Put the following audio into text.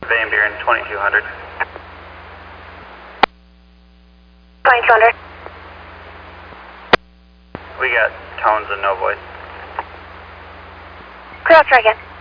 Van Buren 2200. 2200. We got tones and no voice. Clear out, try again.